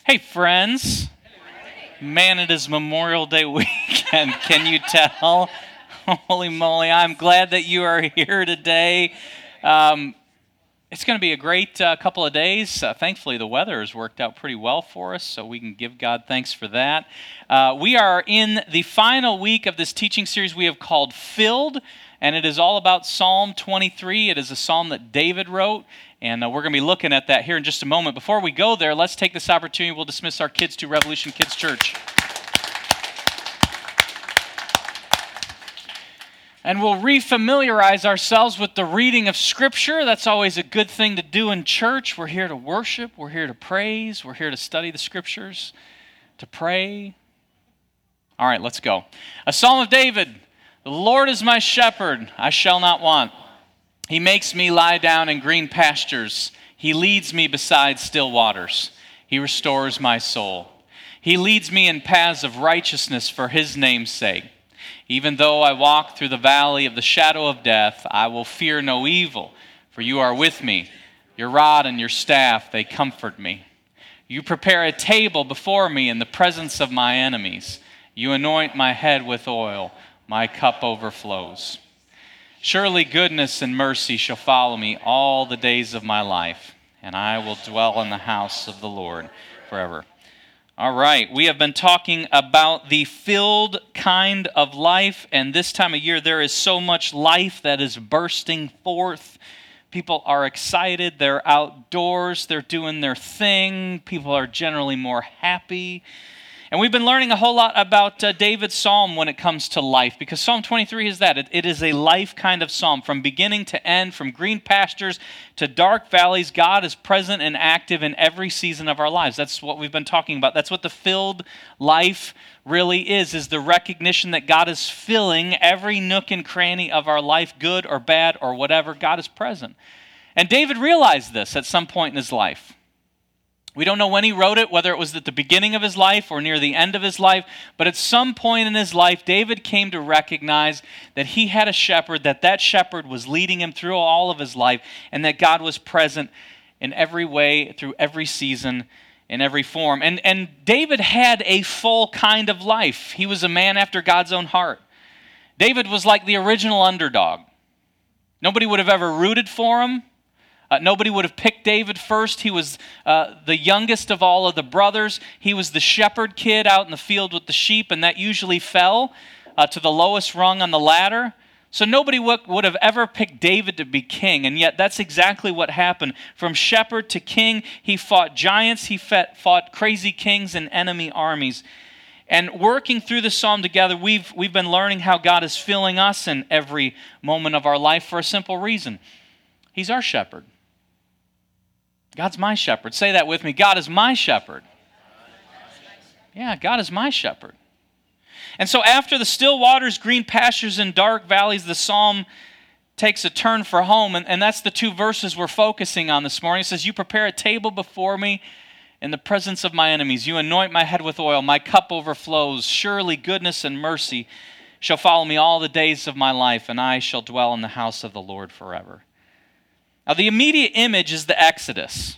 Hey, friends. Man, it is Memorial Day weekend. Can you tell? Holy moly, I'm glad that you are here today. It's going to be a great couple of days. Thankfully, the weather has worked out pretty well for us, so we can give God thanks for that. We are in the final week of this teaching series we have called Filled, and it is all about Psalm 23. It is a psalm that David wrote. And we're going to be looking at that here in just a moment. Before we go there, let's take this opportunity. We'll dismiss our kids to Revolution Kids Church. And we'll refamiliarize ourselves with the reading of Scripture. That's always a good thing to do in church. We're here to worship. We're here to praise. We're here to study the Scriptures, to pray. All right, let's go. A Psalm of David. The Lord is my shepherd. I shall not want. He makes me lie down in green pastures. He leads me beside still waters. He restores my soul. He leads me in paths of righteousness for his name's sake. Even though I walk through the valley of the shadow of death, I will fear no evil, for you are with me. Your rod and your staff, they comfort me. You prepare a table before me in the presence of my enemies. You anoint my head with oil. My cup overflows. Surely goodness and mercy shall follow me all the days of my life, and I will dwell in the house of the Lord forever. All right, we have been talking about the filled kind of life, and this time of year there is so much life that is bursting forth. People are excited, they're outdoors, they're doing their thing, people are generally more happy. And we've been learning a whole lot about David's psalm when it comes to life, because Psalm 23 is that. It is a life kind of psalm. From beginning to end, from green pastures to dark valleys, God is present and active in every season of our lives. That's what we've been talking about. That's what the filled life really is the recognition that God is filling every nook and cranny of our life, good or bad or whatever. God is present. And David realized this at some point in his life. We don't know when he wrote it, whether it was at the beginning of his life or near the end of his life, but at some point in his life, David came to recognize that he had a shepherd, that shepherd was leading him through all of his life, and that God was present in every way, through every season, in every form. And David had a full kind of life. He was a man after God's own heart. David was like the original underdog. Nobody would have ever rooted for him. Nobody would have picked David first. He was the youngest of all of the brothers. He was the shepherd kid out in the field with the sheep, and that usually fell to the lowest rung on the ladder. So nobody would have ever picked David to be king, and yet that's exactly what happened. From shepherd to king, he fought giants, he fought crazy kings and enemy armies. And working through the psalm together, we've been learning how God is filling us in every moment of our life for a simple reason. He's our shepherd. God's my shepherd. Say that with me. God is my shepherd. Yeah, God is my shepherd. And so after the still waters, green pastures, and dark valleys, the psalm takes a turn for home. And that's the two verses we're focusing on this morning. It says, you prepare a table before me in the presence of my enemies. You anoint my head with oil. My cup overflows. Surely goodness and mercy shall follow me all the days of my life, and I shall dwell in the house of the Lord forever. Now, the immediate image is the Exodus.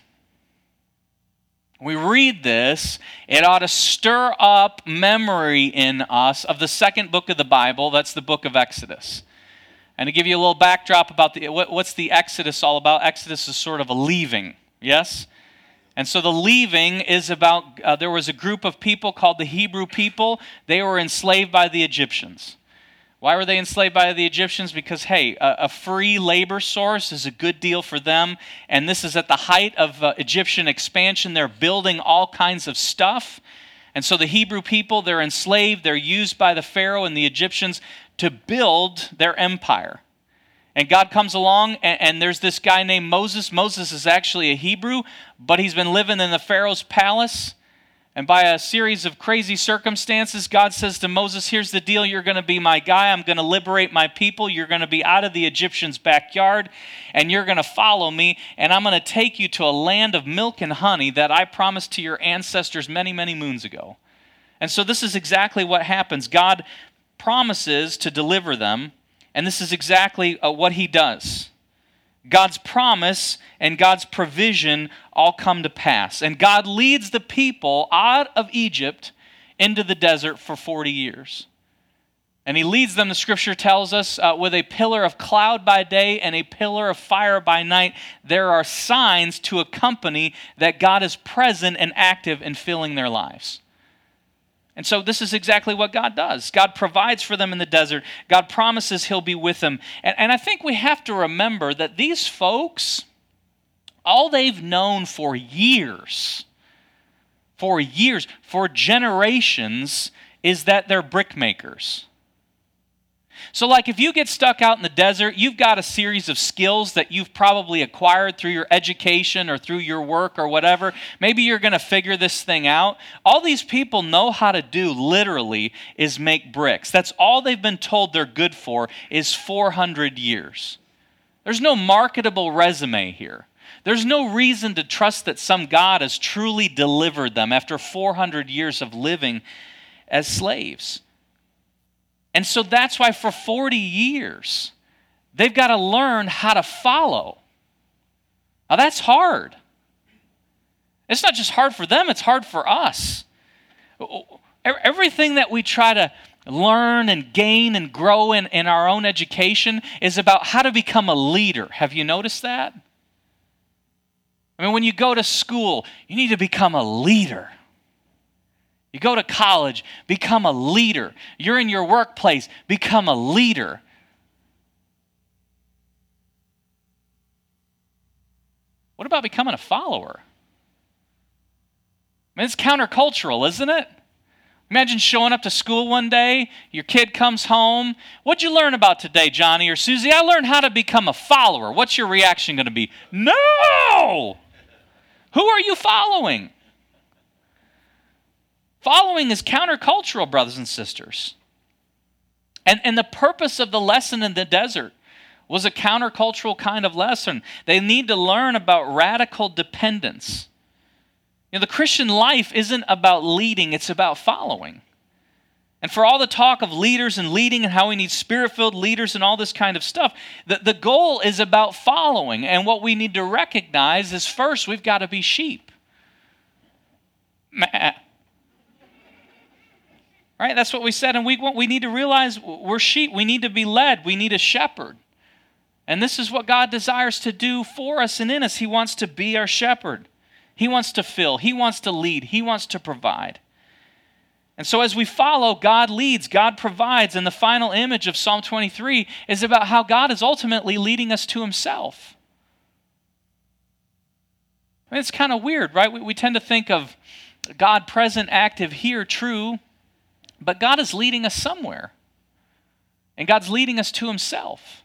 When we read this, it ought to stir up memory in us of the second book of the Bible. That's the book of Exodus. And to give you a little backdrop about what's the Exodus all about, Exodus is sort of a leaving, yes? And so the leaving is about, there was a group of people called the Hebrew people. They were enslaved by the Egyptians. Why were they enslaved by the Egyptians? Because, hey, a free labor source is a good deal for them. And this is at the height of Egyptian expansion. They're building all kinds of stuff. And so the Hebrew people, they're enslaved. They're used by the Pharaoh and the Egyptians to build their empire. And God comes along, and there's this guy named Moses. Moses is actually a Hebrew, but he's been living in the Pharaoh's palace. And by a series of crazy circumstances, God says to Moses, here's the deal, you're going to be my guy, I'm going to liberate my people, you're going to be out of the Egyptians' backyard, and you're going to follow me, and I'm going to take you to a land of milk and honey that I promised to your ancestors many, many moons ago. And so this is exactly what happens. God promises to deliver them, and this is exactly what he does. God's promise and God's provision all come to pass. And God leads the people out of Egypt into the desert for 40 years. And he leads them, the scripture tells us, with a pillar of cloud by day and a pillar of fire by night. There are signs to accompany that God is present and active in filling their lives. And so this is exactly what God does. God provides for them in the desert. God promises he'll be with them. And I think we have to remember that these folks, all they've known for years, for generations, is that they're brick makers. So like if you get stuck out in the desert, you've got a series of skills that you've probably acquired through your education or through your work or whatever. Maybe you're going to figure this thing out. All these people know how to do literally is make bricks. That's all they've been told they're good for is 400 years. There's no marketable resume here. There's no reason to trust that some God has truly delivered them after 400 years of living as slaves. And so that's why for 40 years, they've got to learn how to follow. Now that's hard. It's not just hard for them, it's hard for us. Everything that we try to learn and gain and grow in our own education is about how to become a leader. Have you noticed that? I mean, when you go to school, you need to become a leader. You go to college, become a leader. You're in your workplace, become a leader. What about becoming a follower? I mean, it's countercultural, isn't it? Imagine showing up to school one day, your kid comes home. What'd you learn about today, Johnny or Susie? I learned how to become a follower. What's your reaction going to be? No! Who are you following? Following is countercultural, brothers and sisters. And the purpose of the lesson in the desert was a countercultural kind of lesson. They need to learn about radical dependence. You know, the Christian life isn't about leading, it's about following. And for all the talk of leaders and leading and how we need spirit-filled leaders and all this kind of stuff, the goal is about following. And what we need to recognize is first, we've got to be sheep. Right? That's what we said in week 1. We need to realize we're sheep. We need to be led. We need a shepherd. And this is what God desires to do for us and in us. He wants to be our shepherd. He wants to fill. He wants to lead. He wants to provide. And so as we follow, God leads, God provides. And the final image of Psalm 23 is about how God is ultimately leading us to himself. I mean, it's kind of weird, right? We tend to think of God present, active here, true. But God is leading us somewhere. And God's leading us to himself.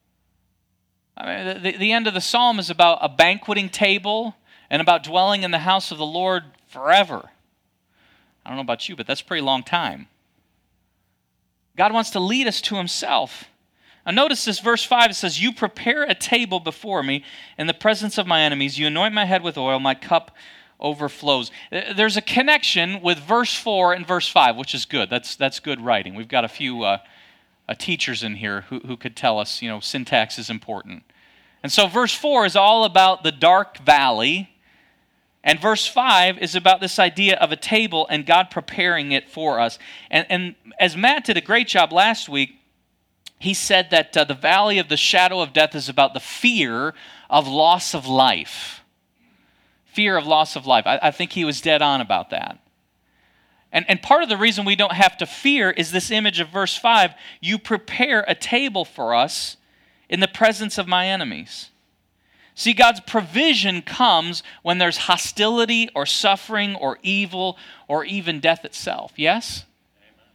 I mean, the end of the psalm is about a banqueting table and about dwelling in the house of the Lord forever. I don't know about you, but that's a pretty long time. God wants to lead us to himself. Now notice this, verse 5, it says, "You prepare a table before me in the presence of my enemies. You anoint my head with oil, my cup overflows." There's a connection with verse 4 and verse 5, which is good. That's good writing. We've got a few teachers in here who could tell us, syntax is important. And so verse 4 is all about the dark valley, and verse 5 is about this idea of a table and God preparing it for us. And as Matt did a great job last week, he said that the valley of the shadow of death is about the fear of loss of life. Fear of loss of life. I think he was dead on about that. And part of the reason we don't have to fear is this image of verse 5. You prepare a table for us in the presence of my enemies. See, God's provision comes when there's hostility or suffering or evil or even death itself. Yes? Amen.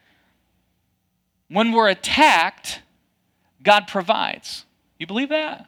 When we're attacked, God provides. You believe that?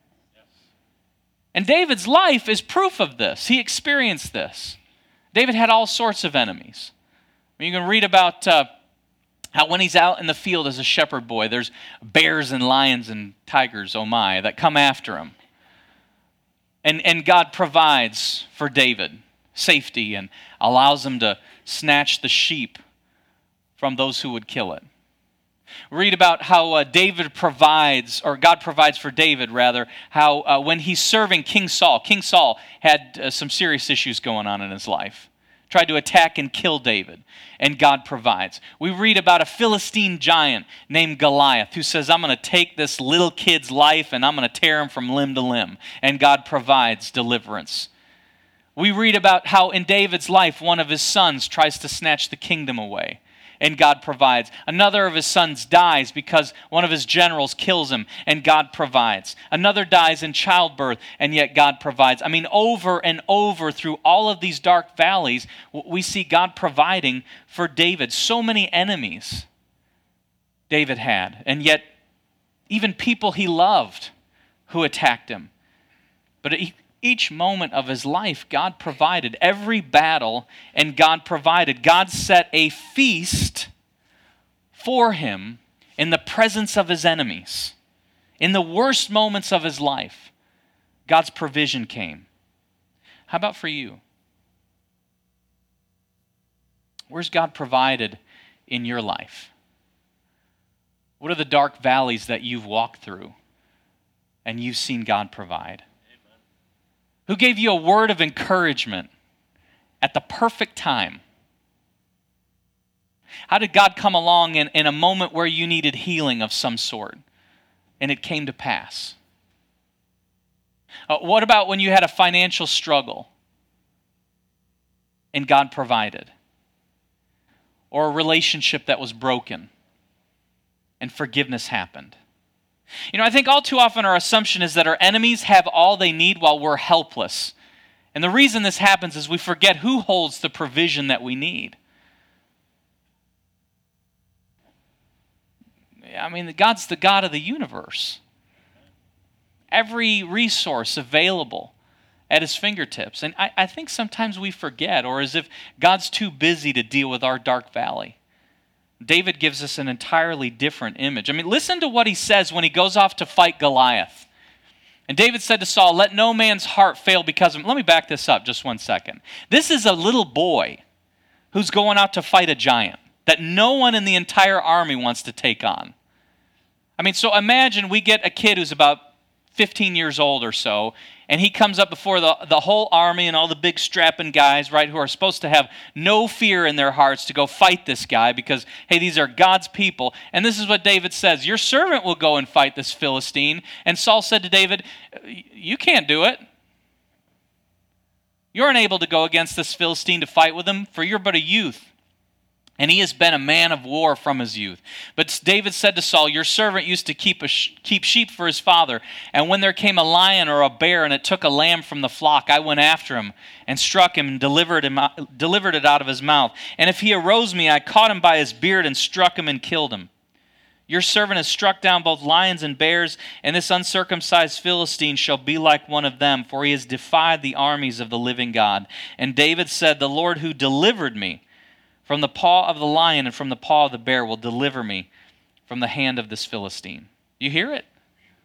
And David's life is proof of this. He experienced this. David had all sorts of enemies. You can read about how when he's out in the field as a shepherd boy, there's bears and lions and tigers, oh my, that come after him. And God provides for David safety and allows him to snatch the sheep from those who would kill it. Read about how David provides, or God provides for David, rather, how when he's serving King Saul had some serious issues going on in his life. Tried to attack and kill David, and God provides. We read about a Philistine giant named Goliath who says, I'm going to take this little kid's life and I'm going to tear him from limb to limb, and God provides deliverance. We read about how in David's life, one of his sons tries to snatch the kingdom away, and God provides. Another of his sons dies because one of his generals kills him, and God provides. Another dies in childbirth, and yet God provides. I mean, over and over through all of these dark valleys, we see God providing for David. So many enemies David had, and yet even people he loved who attacked him. But each moment of his life, God provided. Every battle, and God provided. God set a feast for him in the presence of his enemies. In the worst moments of his life, God's provision came. How about for you? Where's God provided in your life? What are the dark valleys that you've walked through and you've seen God provide? Who gave you a word of encouragement at the perfect time? How did God come along in a moment where you needed healing of some sort, and it came to pass? What about when you had a financial struggle and God provided? Or a relationship that was broken and forgiveness happened? You know, I think all too often our assumption is that our enemies have all they need while we're helpless. And the reason this happens is we forget who holds the provision that we need. I mean, God's the God of the universe. Every resource available at his fingertips. And I think sometimes we forget, or as if God's too busy to deal with our dark valley. David gives us an entirely different image. I mean, listen to what he says when he goes off to fight Goliath. And David said to Saul, let no man's heart fail because of him. Let me back this up just one second. This is a little boy who's going out to fight a giant that no one in the entire army wants to take on. I mean, so imagine we get a kid who's about 15 years old or so, and he comes up before the whole army and all the big strapping guys, right, who are supposed to have no fear in their hearts to go fight this guy because, hey, these are God's people. And this is what David says, your servant will go and fight this Philistine. And Saul said to David, you can't do it. You're unable to go against this Philistine to fight with him, for you're but a youth. And he has been a man of war from his youth. But David said to Saul, your servant used to keep sheep for his father. And when there came a lion or a bear and it took a lamb from the flock, I went after him and struck him and delivered it out of his mouth. And if he arose me, I caught him by his beard and struck him and killed him. Your servant has struck down both lions and bears, and this uncircumcised Philistine shall be like one of them, for he has defied the armies of the living God. And David said, the Lord who delivered me from the paw of the lion and from the paw of the bear will deliver me from the hand of this Philistine. You hear it?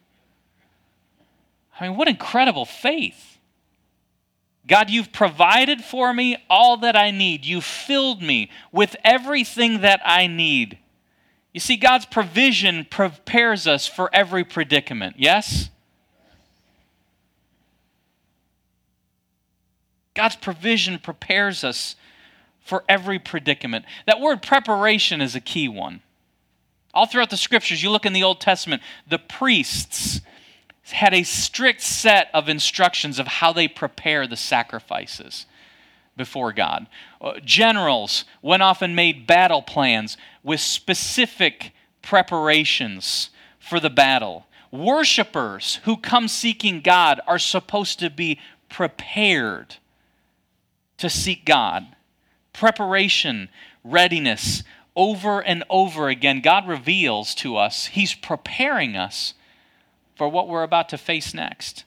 I mean, what incredible faith. God, you've provided for me all that I need. You've filled me with everything that I need. You see, God's provision prepares us for every predicament, yes? God's provision prepares us for every predicament. That word preparation is a key one. All throughout the scriptures, you look in the Old Testament, the priests had a strict set of instructions of how they prepare the sacrifices before God. Generals went off and made battle plans with specific preparations for the battle. Worshipers who come seeking God are supposed to be prepared to seek God. Preparation, readiness, over and over again, God reveals to us He's preparing us for what we're about to face next.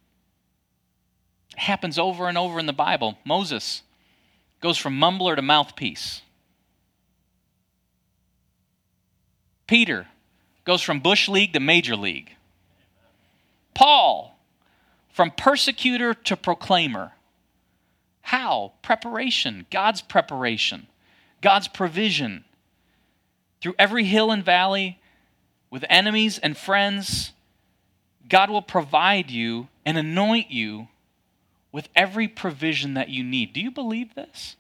It happens over and over in the Bible. Moses goes from mumbler to mouthpiece. Peter goes from bush league to major league. Paul, from persecutor to proclaimer. How? Preparation. God's preparation. God's provision. through every hill and valley, with enemies and friends, God will provide you and anoint you with every provision that you need. Do you believe this?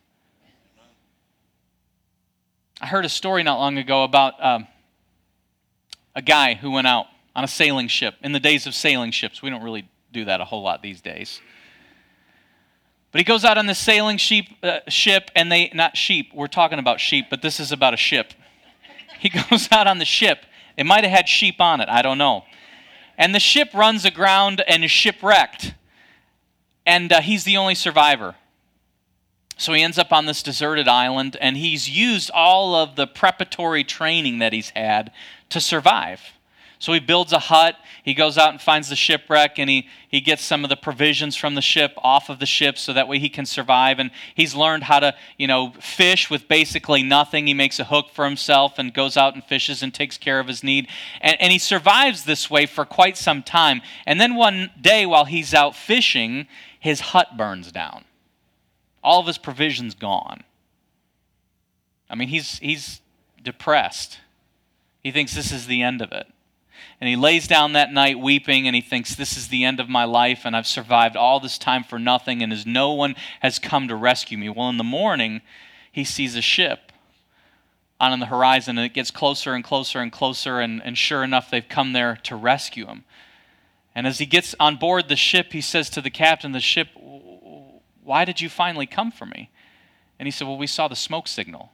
I heard a story not long ago about a guy who went out on a sailing ship. In the days of sailing ships, we don't really do that a whole lot these days. But he goes out on this sailing ship, and not sheep, we're talking about sheep, but this is about a ship. He goes out on the ship. It might have had sheep on it, I don't know. And the ship runs aground and is shipwrecked. And he's the only survivor. So he ends up on this deserted island, and he's used all of the preparatory training that he's had to survive. So he builds a hut, he goes out and finds the shipwreck, and he gets some of the provisions from the ship off of the ship so that way he can survive. And he's learned how to, fish with basically nothing. He makes a hook for himself and goes out and fishes and takes care of his need. And he survives this way for quite some time. And then one day while he's out fishing, his hut burns down. All of his provisions gone. I mean, he's depressed. He thinks this is the end of it. And he lays down that night weeping, and he thinks, this is the end of my life, and I've survived all this time for nothing, and as no one has come to rescue me. Well, in the morning, he sees a ship on the horizon, and it gets closer and closer and closer, and sure enough, they've come there to rescue him. And as he gets on board the ship, he says to the captain of the ship, why did you finally come for me? And he said, well, we saw the smoke signal.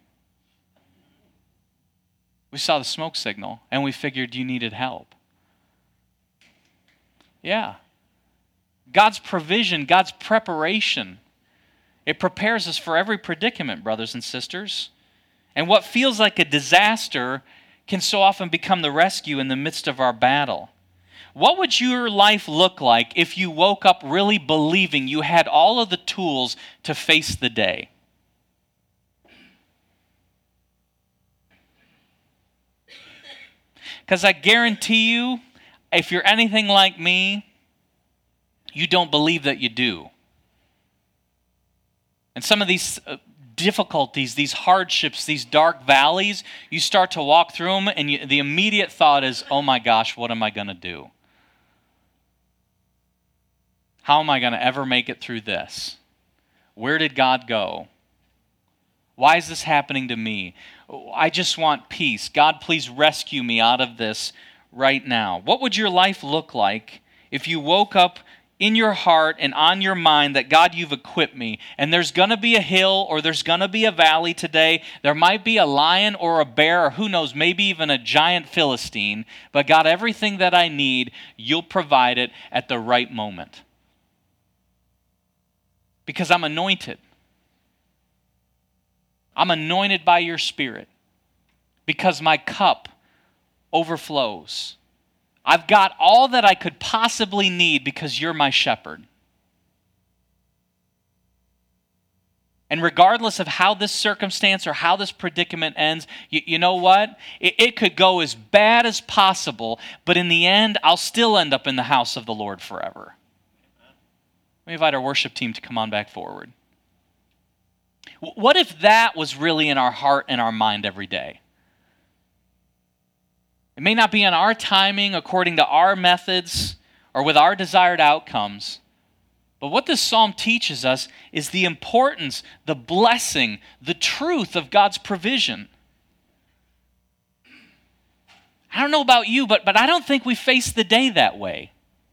We saw the smoke signal, and we figured you needed help. Yeah. God's provision, God's preparation, it prepares us for every predicament, brothers and sisters. And what feels like a disaster can so often become the rescue in the midst of our battle. What would your life look like if you woke up really believing you had all of the tools to face the day? Because I guarantee you, if you're anything like me, you don't believe that you do. And some of these difficulties, these hardships, these dark valleys, you start to walk through them, and the immediate thought is, oh my gosh, what am I going to do? How am I going to ever make it through this? Where did God go? Why is this happening to me? I just want peace. God, please rescue me out of this right now. What would your life look like if you woke up in your heart and on your mind that, God, you've equipped me, and there's going to be a hill or there's going to be a valley today. There might be a lion or a bear or who knows, maybe even a giant Philistine. But God, everything that I need, you'll provide it at the right moment. Because I'm anointed. I'm anointed by your Spirit because my cup overflows. I've got all that I could possibly need because you're my shepherd. And regardless of how this circumstance or how this predicament ends, you know what? It could go as bad as possible, but in the end, I'll still end up in the house of the Lord forever. Let me invite our worship team to come on back forward. What if that was really in our heart and our mind every day? It may not be on our timing, according to our methods, or with our desired outcomes. But what this psalm teaches us is the importance, the blessing, the truth of God's provision. I don't know about you, but I don't think we face the day that way.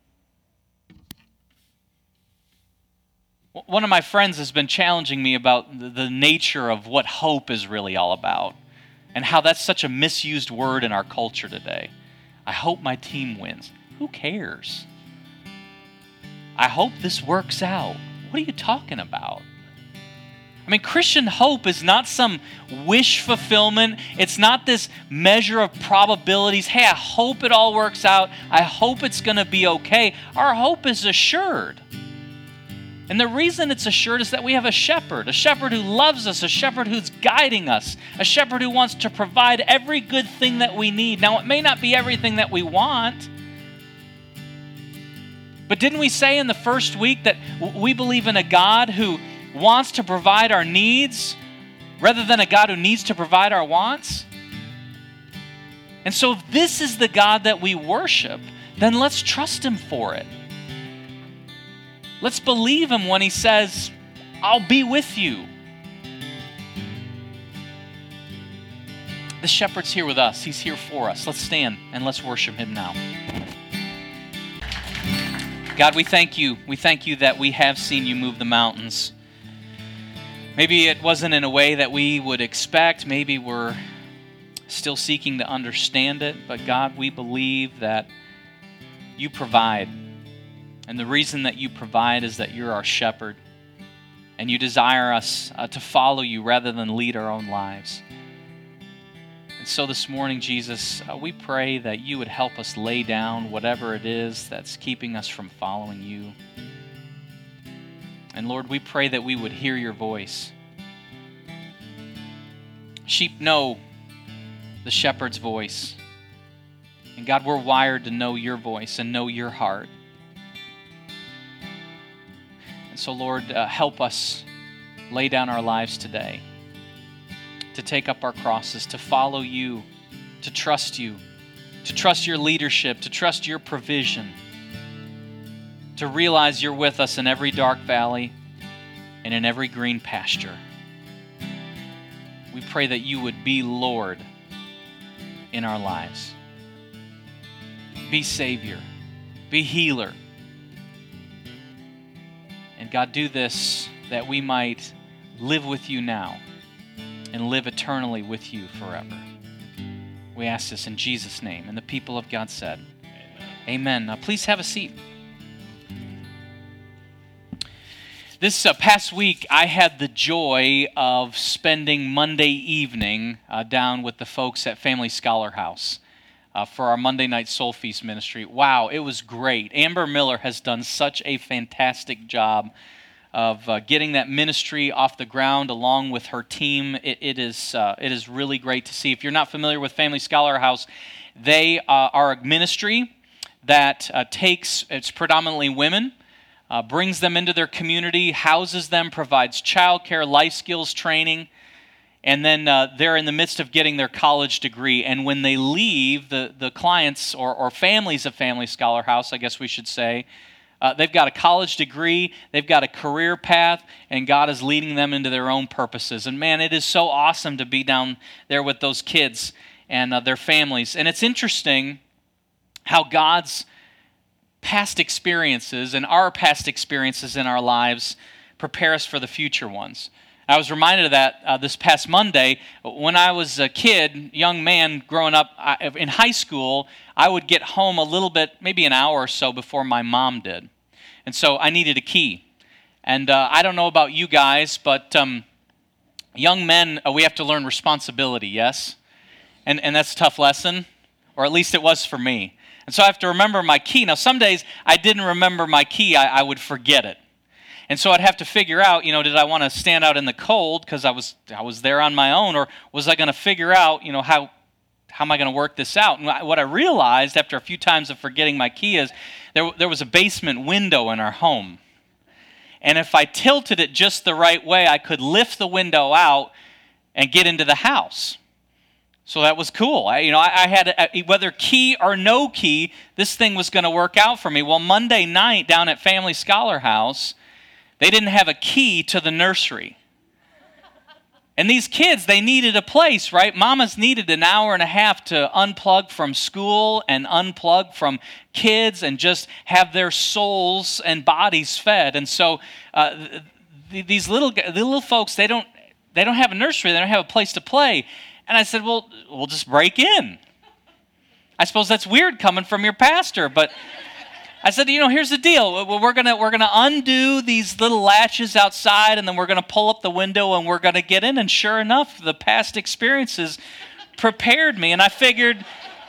One of my friends has been challenging me about the nature of what hope is really all about and how that's such a misused word in our culture today. I hope my team wins. Who cares? I hope this works out. What are you talking about? I mean, Christian hope is not some wish fulfillment. It's not this measure of probabilities. Hey, I hope it all works out. I hope it's going to be okay. Our hope is assured. And the reason it's assured is that we have a shepherd who loves us, a shepherd who's guiding us, a shepherd who wants to provide every good thing that we need. Now, it may not be everything that we want, but didn't we say in the first week that we believe in a God who wants to provide our needs rather than a God who needs to provide our wants? And so if this is the God that we worship, then let's trust him for it. Let's believe him when he says, I'll be with you. The shepherd's here with us. He's here for us. Let's stand and let's worship him now. God, we thank you. We thank you that we have seen you move the mountains. Maybe it wasn't in a way that we would expect. Maybe we're still seeking to understand it. But God, we believe that you provide. And the reason that you provide is that you're our shepherd. And you desire us to follow you rather than lead our own lives. And so this morning, Jesus, we pray that you would help us lay down whatever it is that's keeping us from following you. And Lord, we pray that we would hear your voice. Sheep know the shepherd's voice. And God, we're wired to know your voice and know your heart. And so, Lord, help us lay down our lives today, to take up our crosses, to follow you, to trust your leadership, to trust your provision, to realize you're with us in every dark valley and in every green pasture. We pray that you would be Lord in our lives. Be Savior, be healer. And God, do this that we might live with you now and live eternally with you forever. We ask this in Jesus' name. And the people of God said, Amen. Now, please have a seat. This past week, I had the joy of spending Monday evening down with the folks at Family Scholar House for our Monday Night Soul Feast ministry. Wow, it was great. Amber Miller has done such a fantastic job of getting that ministry off the ground along with her team. It is really great to see. If you're not familiar with Family Scholar House, they are a ministry that it's predominantly women, brings them into their community, houses them, provides childcare, life skills training, and then they're in the midst of getting their college degree. And when they leave, the clients or families of Family Scholar House, I guess we should say, they've got a college degree, they've got a career path, and God is leading them into their own purposes. And man, it is so awesome to be down there with those kids and their families. And it's interesting how God's past experiences and our past experiences in our lives prepare us for the future ones. I was reminded of that this past Monday. When I was a kid, young man growing up in high school, I would get home a little bit, maybe an hour or so before my mom did. And so I needed a key. And I don't know about you guys, but young men, we have to learn responsibility, yes? And that's a tough lesson, or at least it was for me. And so I have to remember my key. Now, some days I didn't remember my key. I would forget it. And so I'd have to figure out, did I want to stand out in the cold because I was there on my own, or was I going to figure out, how am I going to work this out? And what I realized after a few times of forgetting my key is there was a basement window in our home. And if I tilted it just the right way, I could lift the window out and get into the house. So that was cool. I had, whether key or no key, this thing was going to work out for me. Well, Monday night down at Family Scholar House, they didn't have a key to the nursery. And these kids, they needed a place, right? Mamas needed an hour and a half to unplug from school and unplug from kids and just have their souls and bodies fed. And so these little folks, they don't have a nursery. They don't have a place to play. And I said, well, we'll just break in. I suppose that's weird coming from your pastor, but I said, here's the deal. We're gonna undo these little latches outside, and then we're gonna pull up the window, and we're gonna get in. And sure enough, the past experiences prepared me. And I figured,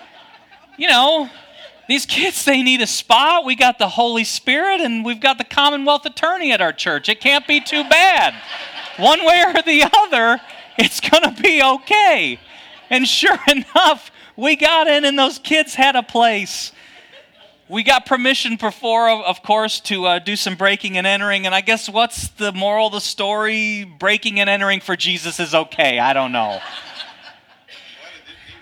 these kids, they need a spot. We got the Holy Spirit, and we've got the Commonwealth Attorney at our church. It can't be too bad. One way or the other, it's gonna be okay. And sure enough, we got in, and those kids had a place. We got permission before, of course, to do some breaking and entering. And I guess what's the moral of the story? Breaking and entering for Jesus is okay. I don't know.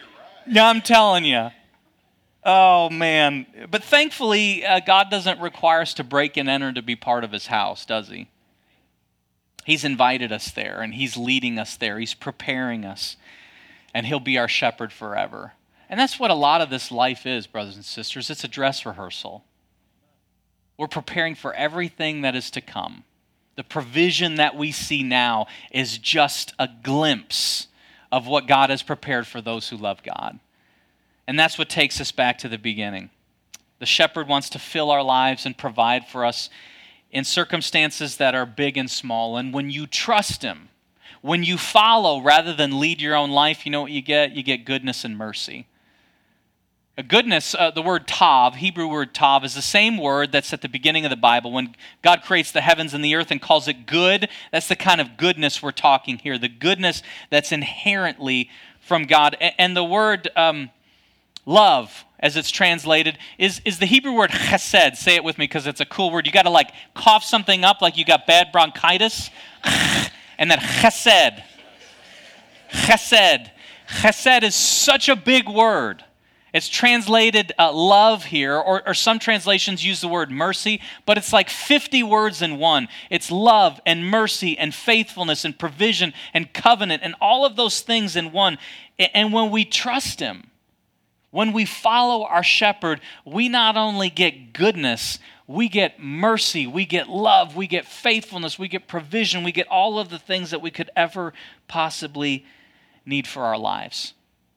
Yeah, I'm telling you. Oh, man. But thankfully, God doesn't require us to break and enter to be part of his house, does he? He's invited us there, and he's leading us there. He's preparing us, and he'll be our shepherd forever. And that's what a lot of this life is, brothers and sisters. It's a dress rehearsal. We're preparing for everything that is to come. The provision that we see now is just a glimpse of what God has prepared for those who love God. And that's what takes us back to the beginning. The shepherd wants to fill our lives and provide for us in circumstances that are big and small. And when you trust him, when you follow rather than lead your own life, you know what you get? You get goodness and mercy. Goodness, the word tav, Hebrew word tav, is the same word that's at the beginning of the Bible. When God creates the heavens and the earth and calls it good, that's the kind of goodness we're talking here, the goodness that's inherently from God. And the word love, as it's translated, is the Hebrew word chesed. Say it with me because it's a cool word. You got to like cough something up like you got bad bronchitis. And then chesed. Chesed. Chesed is such a big word. It's translated love here, or some translations use the word mercy, but it's like 50 words in one. It's love and mercy and faithfulness and provision and covenant and all of those things in one. And when we trust him, when we follow our shepherd, we not only get goodness, we get mercy, we get love, we get faithfulness, we get provision, we get all of the things that we could ever possibly need for our lives.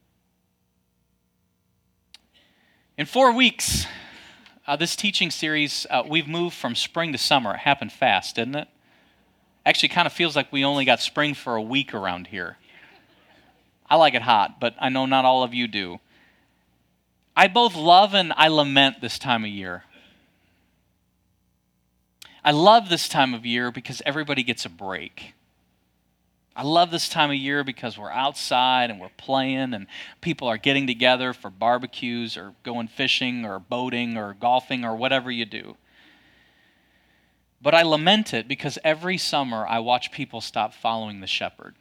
In 4 weeks, this teaching series, we've moved from spring to summer. It happened fast, didn't it? Actually, kind of feels like we only got spring for a week around here. I like it hot, but I know not all of you do. I both love and I lament this time of year. I love this time of year because everybody gets a break. I love this time of year because we're outside and we're playing and people are getting together for barbecues or going fishing or boating or golfing or whatever you do. But I lament it because every summer I watch people stop following the shepherd.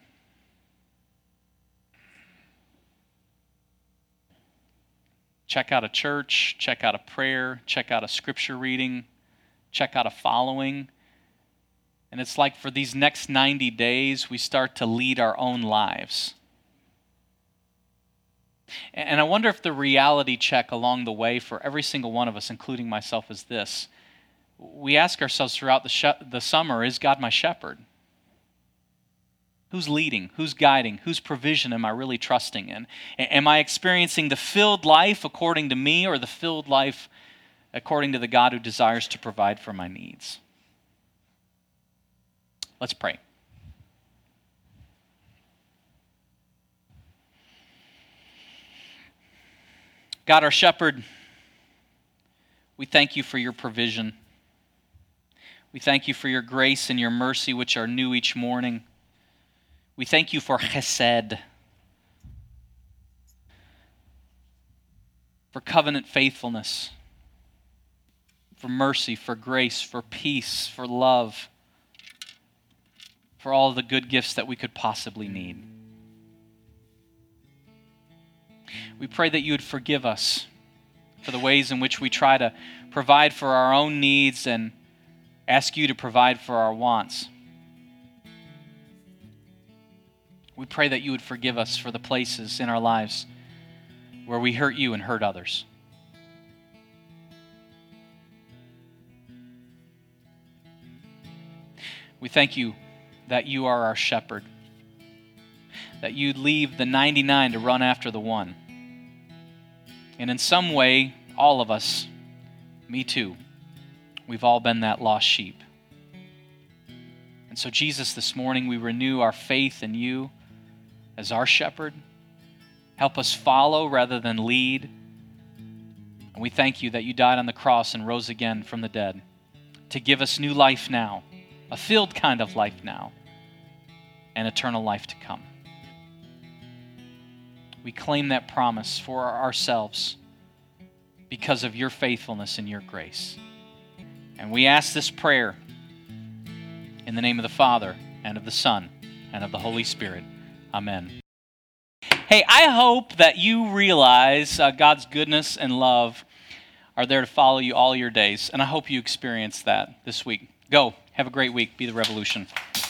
Check out a church, check out a prayer, check out a scripture reading, check out a following. And it's like for these next 90 days, we start to lead our own lives. And I wonder if the reality check along the way for every single one of us, including myself, is this. We ask ourselves throughout the summer, is God my shepherd? Who's leading? Who's guiding? Whose provision am I really trusting in? Am I experiencing the filled life according to me or the filled life according to the God who desires to provide for my needs? Let's pray. God, our shepherd, we thank you for your provision. We thank you for your grace and your mercy, which are new each morning. We thank you for chesed, for covenant faithfulness, for mercy, for grace, for peace, for love, for all the good gifts that we could possibly need. We pray that you would forgive us for the ways in which we try to provide for our own needs and ask you to provide for our wants. We pray that you would forgive us for the places in our lives where we hurt you and hurt others. We thank you that you are our shepherd, that you'd leave the 99 to run after the one. And in some way, all of us, me too, we've all been that lost sheep. And so, Jesus, this morning we renew our faith in you as our shepherd. Help us follow rather than lead. And we thank you that you died on the cross and rose again from the dead to give us new life now, a filled kind of life now, and eternal life to come. We claim that promise for ourselves because of your faithfulness and your grace. And we ask this prayer in the name of the Father, and of the Son, and of the Holy Spirit. Amen. Hey, I hope that you realize God's goodness and love are there to follow you all your days, and I hope you experience that this week. Go. Have a great week. Be the revolution.